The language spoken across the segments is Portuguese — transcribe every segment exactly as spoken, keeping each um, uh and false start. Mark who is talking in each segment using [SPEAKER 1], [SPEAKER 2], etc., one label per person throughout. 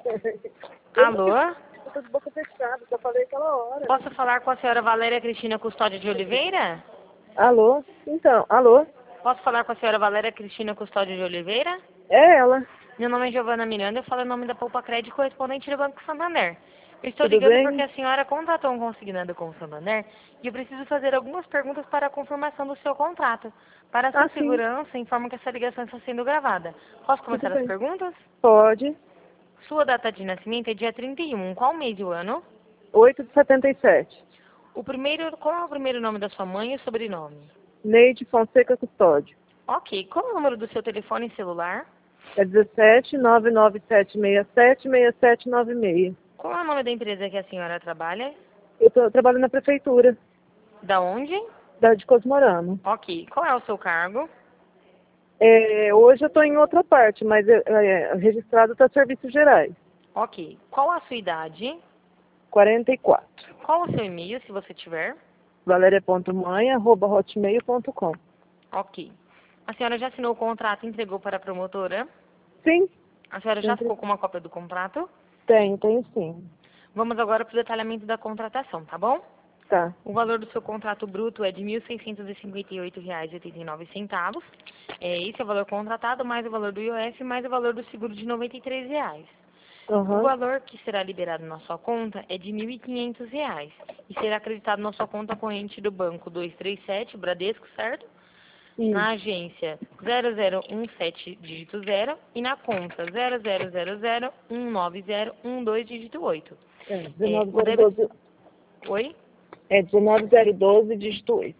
[SPEAKER 1] Eu não
[SPEAKER 2] Alô?
[SPEAKER 1] tô de boca fechada, já falei aquela hora.
[SPEAKER 2] Posso falar com a senhora Valéria Cristina Custódio de Oliveira?
[SPEAKER 1] Alô? Então, alô?
[SPEAKER 2] Posso falar com a senhora Valéria Cristina Custódio de Oliveira?
[SPEAKER 1] É ela.
[SPEAKER 2] Meu nome é Giovana Miranda, eu falo em nome da Poupa Crédito, correspondente do Banco Santander. Eu estou
[SPEAKER 1] Tudo
[SPEAKER 2] ligando porque
[SPEAKER 1] bem?
[SPEAKER 2] a senhora contratou um consignado com o Santander e eu preciso fazer algumas perguntas para a confirmação do seu contrato. Para a sua
[SPEAKER 1] Ah, sim.
[SPEAKER 2] segurança, informo que essa ligação está sendo gravada. Posso
[SPEAKER 1] Tudo
[SPEAKER 2] começar as
[SPEAKER 1] bem.
[SPEAKER 2] perguntas?
[SPEAKER 1] Pode.
[SPEAKER 2] Sua data de nascimento é dia trinta e um. Qual mês e o ano?
[SPEAKER 1] oito de setenta e sete.
[SPEAKER 2] O primeiro, qual é o primeiro nome da sua mãe e o sobrenome?
[SPEAKER 1] Neide Fonseca Custódio.
[SPEAKER 2] Ok. Qual é o número do seu telefone celular?
[SPEAKER 1] É dezessete, nove nove sete seis sete, seis sete nove seis.
[SPEAKER 2] Qual é o nome da empresa que a senhora trabalha?
[SPEAKER 1] Eu tô, trabalho na prefeitura
[SPEAKER 2] Da onde?
[SPEAKER 1] da de Cosmorama.
[SPEAKER 2] Ok. Qual é o seu cargo?
[SPEAKER 1] É, hoje eu estou em outra parte, mas é, é, registrado está Serviços Gerais.
[SPEAKER 2] Ok. Qual a sua idade?
[SPEAKER 1] quarenta e quatro.
[SPEAKER 2] Qual o seu e-mail, se você tiver?
[SPEAKER 1] valeria ponto mãe arroba hotmail ponto com.
[SPEAKER 2] Ok. A senhora já assinou o contrato e entregou para a promotora?
[SPEAKER 1] Sim,
[SPEAKER 2] A senhora já
[SPEAKER 1] sempre
[SPEAKER 2] ficou com uma cópia do contrato?
[SPEAKER 1] tenho, tenho sim.
[SPEAKER 2] Vamos agora para o detalhamento da contratação, tá bom?
[SPEAKER 1] Tá.
[SPEAKER 2] O valor do seu contrato bruto é de mil seiscentos e cinquenta e oito reais e oitenta e nove centavos. É, esse é o valor contratado, mais o valor do I O F, mais o valor do seguro de noventa e três reais. O
[SPEAKER 1] Aham.
[SPEAKER 2] valor que será liberado na sua conta é de mil e quinhentos reais e será acreditado na sua conta corrente do banco dois três sete, Bradesco, certo?
[SPEAKER 1] Isso.
[SPEAKER 2] Na agência zero zero um sete, dígito zero, e na conta zero zero zero zero um nove zero um dois, dígito oito.
[SPEAKER 1] É,
[SPEAKER 2] É, o débito...
[SPEAKER 1] um nove zero um dois.
[SPEAKER 2] Oi?
[SPEAKER 1] É um nove zero um dois, dígito oito.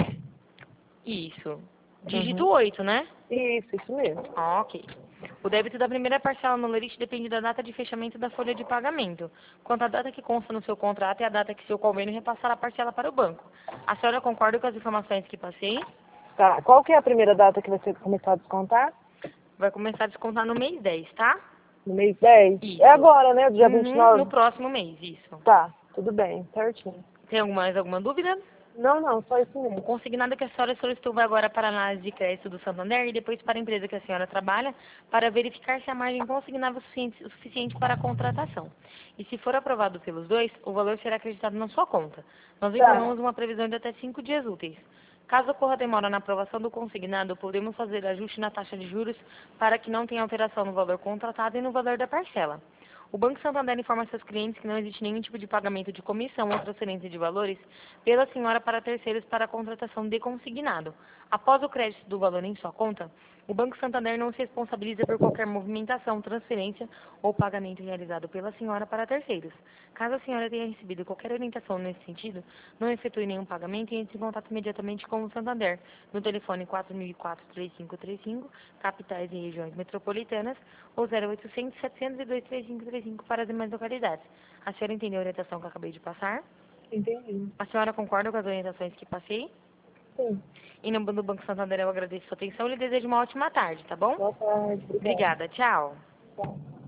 [SPEAKER 2] Isso. Dígito
[SPEAKER 1] Uhum.
[SPEAKER 2] oito, né?
[SPEAKER 1] Isso, isso mesmo.
[SPEAKER 2] Ah, ok. O débito da primeira parcela no lerite depende da data de fechamento da folha de pagamento. Quanto à data que consta no seu contrato é a data que seu convênio repassará a parcela para o banco. A senhora concorda com as informações que passei?
[SPEAKER 1] Tá. Qual que é a primeira data que vai ser começar a descontar?
[SPEAKER 2] Vai começar a descontar no mês dez, tá?
[SPEAKER 1] No mês dez?
[SPEAKER 2] Isso.
[SPEAKER 1] É agora, né? Do dia vinte e
[SPEAKER 2] Uhum, no
[SPEAKER 1] nove?
[SPEAKER 2] próximo mês, isso.
[SPEAKER 1] Tá, tudo bem, certinho.
[SPEAKER 2] Tem alguma, mais alguma dúvida?
[SPEAKER 1] Não, não, só isso
[SPEAKER 2] O
[SPEAKER 1] mesmo.
[SPEAKER 2] consignado que a senhora solicitou vai agora para a análise de crédito do Santander e depois para a empresa que a senhora trabalha para verificar se a margem consignável é suficiente, o suficiente para a contratação. E se for aprovado pelos dois, o valor será acreditado na sua conta. Nós
[SPEAKER 1] Tá.
[SPEAKER 2] informamos uma previsão de até cinco dias úteis. Caso ocorra demora na aprovação do consignado, podemos fazer ajuste na taxa de juros para que não tenha alteração no valor contratado e no valor da parcela. O Banco Santander informa seus clientes que não existe nenhum tipo de pagamento de comissão ou transferência de valores pela senhora para terceiros para a contratação de consignado. Após o crédito do valor em sua conta, o Banco Santander não se responsabiliza por qualquer movimentação, transferência ou pagamento realizado pela senhora para terceiros. Caso a senhora tenha recebido qualquer orientação nesse sentido, não efetue nenhum pagamento e entre em contato imediatamente com o Santander, no telefone quatro mil e quatro, três cinco três cinco, capitais e regiões metropolitanas, ou zero oitocentos, setecentos e dois, três cinco três cinco para as demais localidades. A senhora entendeu a orientação que eu acabei de passar?
[SPEAKER 1] Entendi.
[SPEAKER 2] A senhora concorda com as orientações que passei?
[SPEAKER 1] Sim.
[SPEAKER 2] Em nome do Banco Santander, eu agradeço a sua atenção e lhe desejo uma ótima tarde, tá bom?
[SPEAKER 1] Boa tarde, obrigada.
[SPEAKER 2] Obrigada, tchau.
[SPEAKER 1] Tchau.